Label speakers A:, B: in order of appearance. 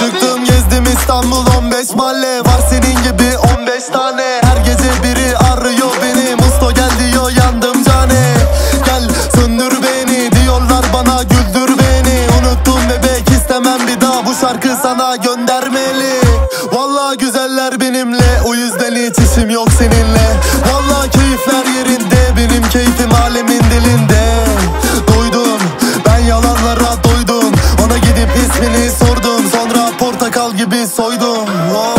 A: Çıktım gezdim İstanbul 15 mahalle. Var senin gibi 15 tane. Her gece biri arıyor beni. Musto gel diyor, yandım cane. Gel söndür beni diyorlar bana, güldür beni. Unuttum bebek, istemem bir daha, bu şarkı sana göndermeli. Vallahi güzeller benimle, o yüzden hiç işim yok seninle. Vallahi keyifler yerinde, benim keyfim alemin dilinde. Doydum ben yalanlara, doydum. Ona gidip ismini sordum, sonra portakal gibi soydum.